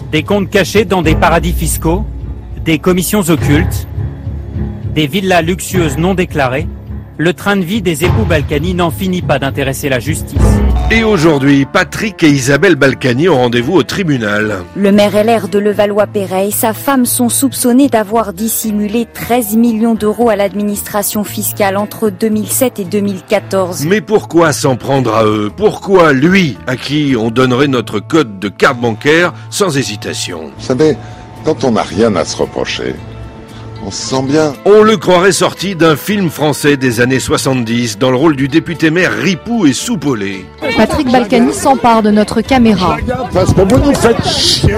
Des comptes cachés dans des paradis fiscaux, des commissions occultes, des villas luxueuses non déclarées, le train de vie des époux Balkany n'en finit pas d'intéresser la justice. Et aujourd'hui, Patrick et Isabelle Balkany ont rendez-vous au tribunal. Le maire LR de Levallois-Perret et sa femme sont soupçonnés d'avoir dissimulé 13 millions d'euros à l'administration fiscale entre 2007 et 2014. Mais pourquoi s'en prendre à eux? Pourquoi lui, à qui on donnerait notre code de carte bancaire sans hésitation? Vous savez, quand on n'a rien à se reprocher, on se sent bien. On le croirait sorti d'un film français des années 70, dans le rôle du député-maire ripou et soupolé. Patrick Balkany s'empare de notre caméra. Parce que vous nous faites chier.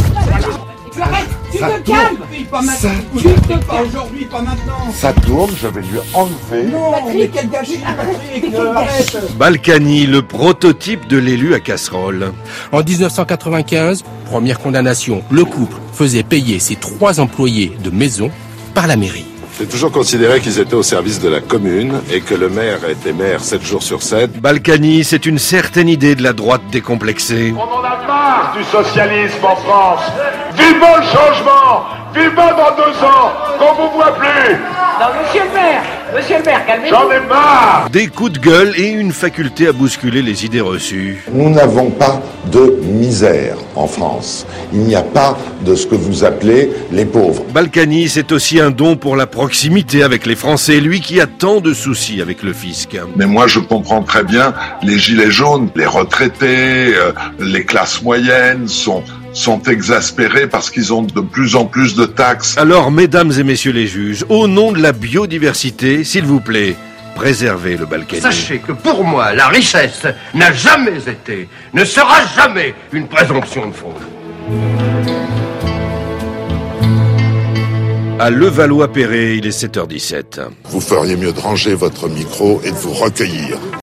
Tu te calmes. Aujourd'hui, pas maintenant. Ça tourne, je vais lui enlever. Non, mais quel gâchis, Patrick, arrête. Balkany, le prototype de l'élu à casserole. En 1995, première condamnation, le couple faisait payer ses 3 employés de maison par la mairie. J'ai toujours considéré qu'ils étaient au service de la commune et que le maire était maire 7 jours sur 7. Balkany, c'est une certaine idée de la droite décomplexée. On en a marre du socialisme en France. Vivement le changement. Vivement dans 2 ans, qu'on vous voit plus. Non, monsieur le maire, calmez-vous. J'en ai marre. Des coups de gueule et une faculté à bousculer les idées reçues. Nous n'avons pas de misère en France. Il n'y a pas de ce que vous appelez les pauvres. Balkany, c'est aussi un don pour la proximité avec les Français, lui qui a tant de soucis avec le fisc. Mais moi, je comprends très bien les gilets jaunes, les retraités, les classes moyennes sont exaspérés parce qu'ils ont de plus en plus de taxes. Alors, mesdames et messieurs les juges, au nom de la biodiversité, s'il vous plaît, préservez le Balkany. Sachez que pour moi, la richesse n'a jamais été, ne sera jamais une présomption de fond. À Levallois-Perret, il est 7h17. Vous feriez mieux de ranger votre micro et de vous recueillir.